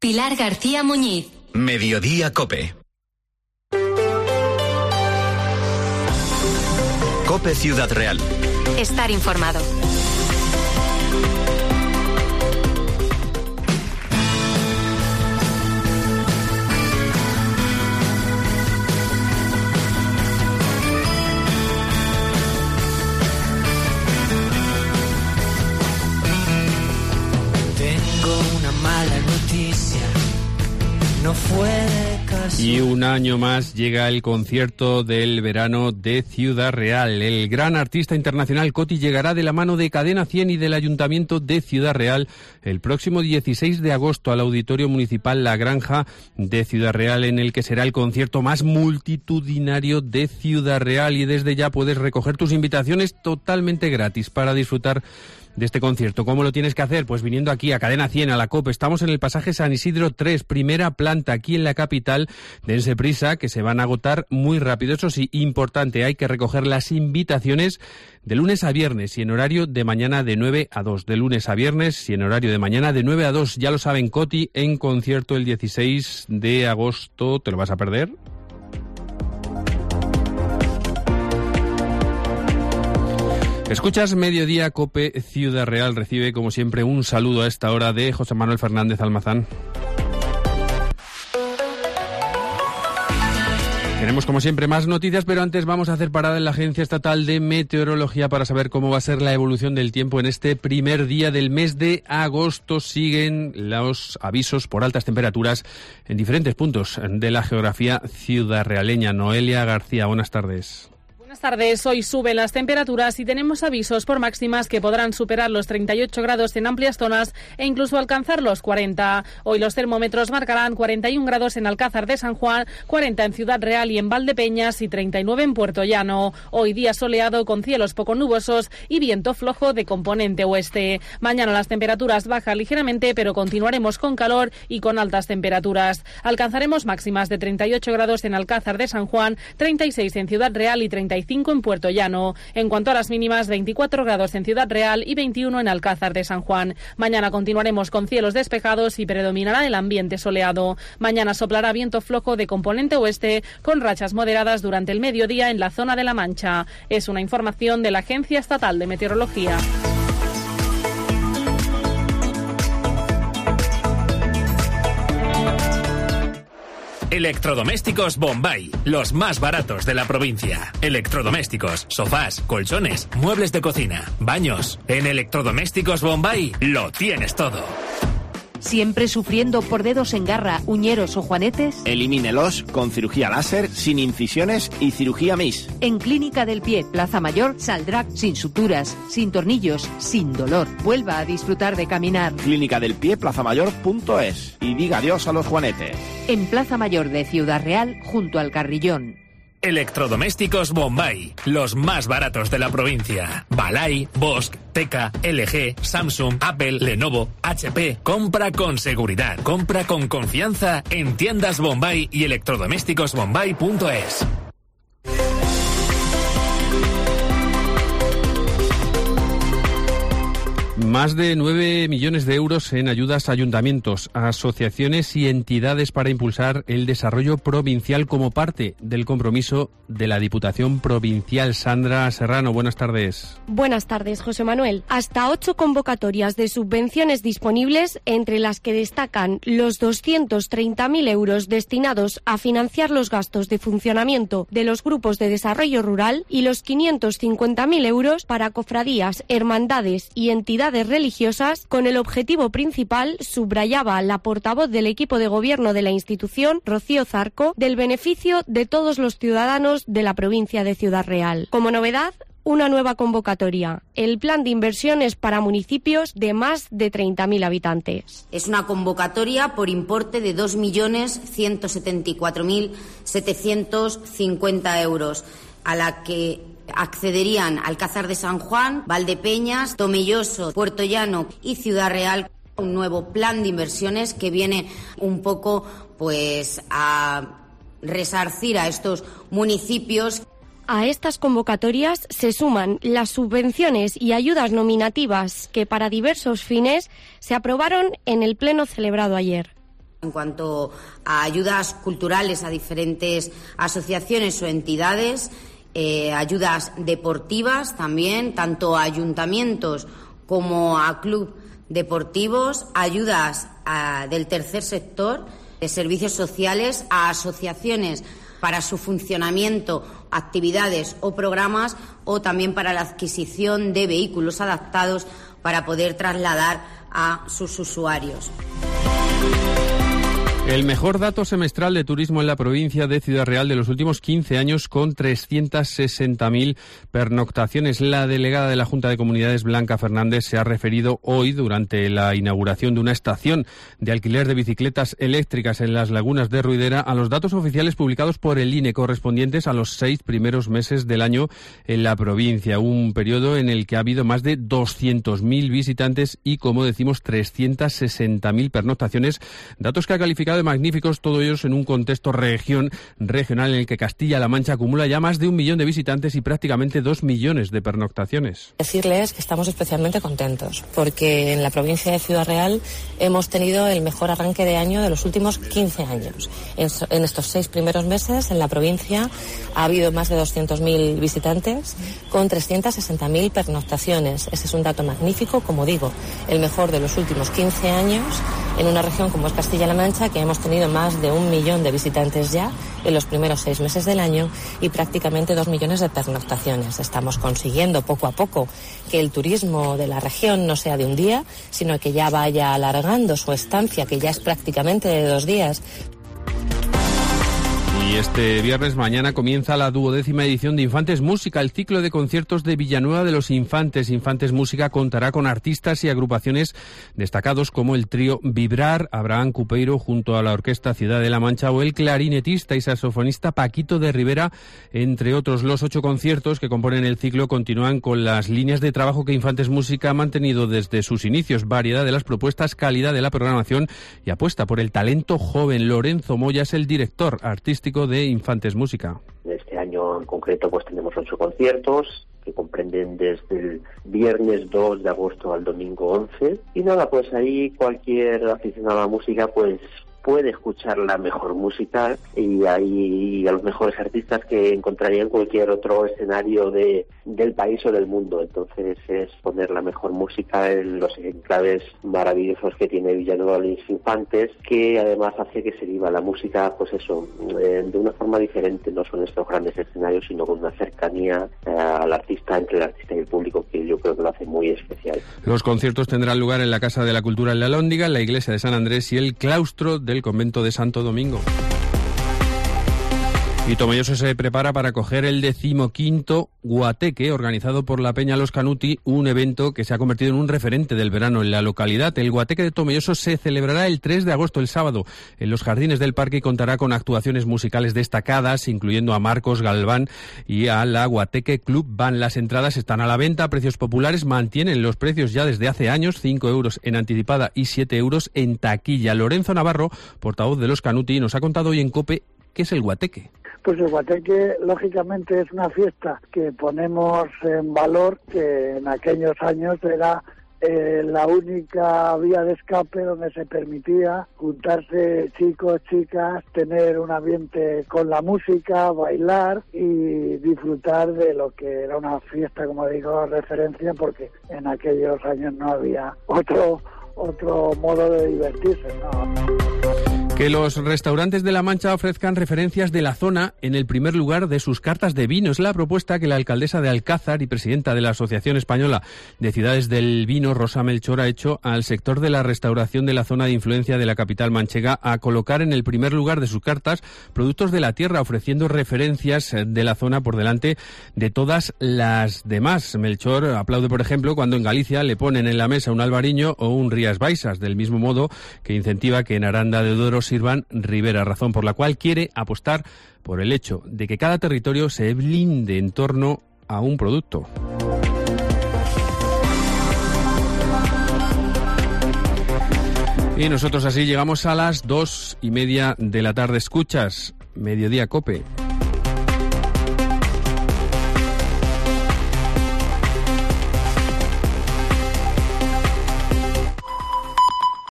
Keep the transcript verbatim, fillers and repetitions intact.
Pilar García Muñiz. Mediodía COPE. COPE Ciudad Real. Estar informado. No fue de casualidad. Y un año más llega el concierto del verano de Ciudad Real. El gran artista internacional Coti llegará de la mano de Cadena cien y del Ayuntamiento de Ciudad Real el próximo dieciséis de agosto al Auditorio Municipal La Granja de Ciudad Real, en el que será el concierto más multitudinario de Ciudad Real. Y desde ya puedes recoger tus invitaciones totalmente gratis para disfrutar de este concierto. ¿Cómo lo tienes que hacer? Pues viniendo aquí a Cadena cien, a la COPE. Estamos en el pasaje San Isidro tres, primera planta, aquí en la capital. Dense prisa, que se van a agotar muy rápido. Eso sí, importante, hay que recoger las invitaciones de lunes a viernes y en horario de mañana de nueve a dos. De lunes a viernes y en horario de mañana de nueve a dos. Ya lo saben, Coti en concierto el dieciséis de agosto. ¿Te lo vas a perder? Escuchas Mediodía COPE Ciudad Real. Recibe, como siempre, un saludo a esta hora de José Manuel Fernández Almazán. Tenemos, como siempre, más noticias, pero antes vamos a hacer parada en la Agencia Estatal de Meteorología para saber cómo va a ser la evolución del tiempo en este primer día del mes de agosto. Siguen los avisos por altas temperaturas en diferentes puntos de la geografía ciudadrealeña. Noelia García, buenas tardes. Buenas tardes. Hoy suben las temperaturas y tenemos avisos por máximas que podrán superar los treinta y ocho grados en amplias zonas e incluso alcanzar los cuarenta. Hoy los termómetros marcarán cuarenta y un grados en Alcázar de San Juan, cuarenta en Ciudad Real y en Valdepeñas y treinta y nueve en Puerto Llano. Hoy día soleado con cielos poco nubosos y viento flojo de componente oeste. Mañana las temperaturas bajan ligeramente, pero continuaremos con calor y con altas temperaturas. Alcanzaremos máximas de treinta y ocho grados en Alcázar de San Juan, treinta y seis en Ciudad Real y treinta y cinco en Puerto Llano. En cuanto a las mínimas, veinticuatro grados en Ciudad Real y veintiuno en Alcázar de San Juan. Mañana continuaremos con cielos despejados y predominará el ambiente soleado. Mañana soplará viento flojo de componente oeste con rachas moderadas durante el mediodía en la zona de La Mancha. Es una información de la Agencia Estatal de Meteorología. Electrodomésticos Bombay, los más baratos de la provincia. Electrodomésticos, sofás, colchones, muebles de cocina, baños. En Electrodomésticos Bombay lo tienes todo. ¿Siempre sufriendo por dedos en garra, uñeros o juanetes? Elimínelos con cirugía láser, sin incisiones y cirugía M I S. En Clínica del Pie, Plaza Mayor, saldrá sin suturas, sin tornillos, sin dolor. Vuelva a disfrutar de caminar. Clínica del Pie, plaza mayor punto es. Y diga adiós a los juanetes. En Plaza Mayor de Ciudad Real, junto al Carrillón. Electrodomésticos Bombay, los más baratos de la provincia. Balay, Bosch, Teka, L G, Samsung, Apple, Lenovo, H P. Compra con seguridad, compra con confianza en tiendas Bombay y electrodomésticos bombay punto es. Más de nueve millones de euros en ayudas a ayuntamientos, asociaciones y entidades para impulsar el desarrollo provincial como parte del compromiso de la Diputación Provincial. Sandra Serrano, buenas tardes. Buenas tardes, José Manuel. Hasta ocho convocatorias de subvenciones disponibles, entre las que destacan los doscientos treinta mil euros destinados a financiar los gastos de funcionamiento de los grupos de desarrollo rural y los quinientos cincuenta mil euros para cofradías, hermandades y entidades religiosas, con el objetivo principal, subrayaba la portavoz del equipo de gobierno de la institución, Rocío Zarco, del beneficio de todos los ciudadanos de la provincia de Ciudad Real. Como novedad, una nueva convocatoria, el plan de inversiones para municipios de más de treinta mil habitantes. Es una convocatoria por importe de dos millones ciento setenta y cuatro mil setecientos cincuenta euros, a la que accederían Alcázar de San Juan, Valdepeñas, Tomelloso, Puerto Llano y Ciudad Real. Un nuevo plan de inversiones que viene un poco pues a resarcir a estos municipios. A estas convocatorias se suman las subvenciones y ayudas nominativas que para diversos fines se aprobaron en el pleno celebrado ayer. En cuanto a ayudas culturales a diferentes asociaciones o entidades, eh, ayudas deportivas también, tanto a ayuntamientos como a clubes deportivos, ayudas a, del tercer sector, de servicios sociales, a asociaciones para su funcionamiento, actividades o programas, o también para la adquisición de vehículos adaptados para poder trasladar a sus usuarios. El mejor dato semestral de turismo en la provincia de Ciudad Real de los últimos quince años, con trescientas sesenta mil pernoctaciones. La delegada de la Junta de Comunidades, Blanca Fernández, se ha referido hoy durante la inauguración de una estación de alquiler de bicicletas eléctricas en las lagunas de Ruidera a los datos oficiales publicados por el I N E correspondientes a los seis primeros meses del año en la provincia. Un periodo en el que ha habido más de doscientos mil visitantes y, como decimos, trescientas sesenta mil pernoctaciones. Datos que ha calificado de magníficos, todos ellos en un contexto región regional en el que Castilla-La Mancha acumula ya más de un millón de visitantes y prácticamente dos millones de pernoctaciones. Decirles que estamos especialmente contentos porque en la provincia de Ciudad Real hemos tenido el mejor arranque de año de los últimos quince años. En, en estos seis primeros meses en la provincia ha habido más de doscientos mil visitantes con trescientas sesenta mil pernoctaciones. Ese es un dato magnífico, como digo, el mejor de los últimos quince años en una región como es Castilla-La Mancha, que hemos tenido más de un millón de visitantes ya en los primeros seis meses del año y prácticamente dos millones de pernoctaciones. Estamos consiguiendo poco a poco que el turismo de la región no sea de un día, sino que ya vaya alargando su estancia, que ya es prácticamente de dos días. Y este viernes, mañana, comienza la duodécima edición de Infantes Música, el ciclo de conciertos de Villanueva de los Infantes. Infantes Música contará con artistas y agrupaciones destacados como el trío Vibrar, Abraham Cupeiro junto a la Orquesta Ciudad de la Mancha, o el clarinetista y saxofonista Paquito de Rivera, entre otros. Los ocho conciertos que componen el ciclo continúan con las líneas de trabajo que Infantes Música ha mantenido desde sus inicios: variedad de las propuestas, calidad de la programación y apuesta por el talento joven. Lorenzo Moya es el director artístico de Infantes Música. Este año en concreto pues tenemos ocho conciertos que comprenden desde el viernes dos de agosto al domingo once, y nada, pues ahí cualquier aficionado a la música pues puede escuchar la mejor música y ahí a los mejores artistas que encontraría en cualquier otro escenario de del país o del mundo. Entonces es poner la mejor música en los enclaves maravillosos que tiene Villanueva de los Infantes, que además hace que se viva la música, pues eso, eh, de una forma diferente, no son estos grandes escenarios, sino con una cercanía eh, al artista, entre el artista y el público, que yo creo que lo hace muy especial. Los conciertos tendrán lugar en la Casa de la Cultura en La Alhóndiga, en la Iglesia de San Andrés y el claustro del Convento de Santo Domingo. Y Tomelloso se prepara para acoger el decimoquinto Guateque, organizado por la Peña Los Canuti, un evento que se ha convertido en un referente del verano en la localidad. El Guateque de Tomelloso se celebrará el tres de agosto, el sábado, en los jardines del parque, y contará con actuaciones musicales destacadas, incluyendo a Marcos Galván y a la Guateque Club Band. Las entradas están a la venta a precios populares, mantienen los precios ya desde hace años, cinco euros en anticipada y siete euros en taquilla. Lorenzo Navarro, portavoz de Los Canuti, nos ha contado hoy en COPE qué es el Guateque. Pues el Guateque, lógicamente, es una fiesta que ponemos en valor, que en aquellos años era eh, la única vía de escape donde se permitía juntarse chicos, chicas, tener un ambiente con la música, bailar y disfrutar de lo que era una fiesta, como digo, referencia, porque en aquellos años no había otro, otro modo de divertirse, ¿no? Que los restaurantes de La Mancha ofrezcan referencias de la zona en el primer lugar de sus cartas de vino. Es la propuesta que la alcaldesa de Alcázar y presidenta de la Asociación Española de Ciudades del Vino, Rosa Melchor, ha hecho al sector de la restauración de la zona de influencia de la capital manchega a colocar en el primer lugar de sus cartas productos de la tierra, ofreciendo referencias de la zona por delante de todas las demás. Melchor aplaude, por ejemplo, cuando en Galicia le ponen en la mesa un albariño o un Rías Baixas, del mismo modo que incentiva que en Aranda de Duero sirvan Ribera, razón por la cual quiere apostar por el hecho de que cada territorio se blinde en torno a un producto. Y nosotros así llegamos a las dos y media de la tarde. Escuchas Mediodía COPE.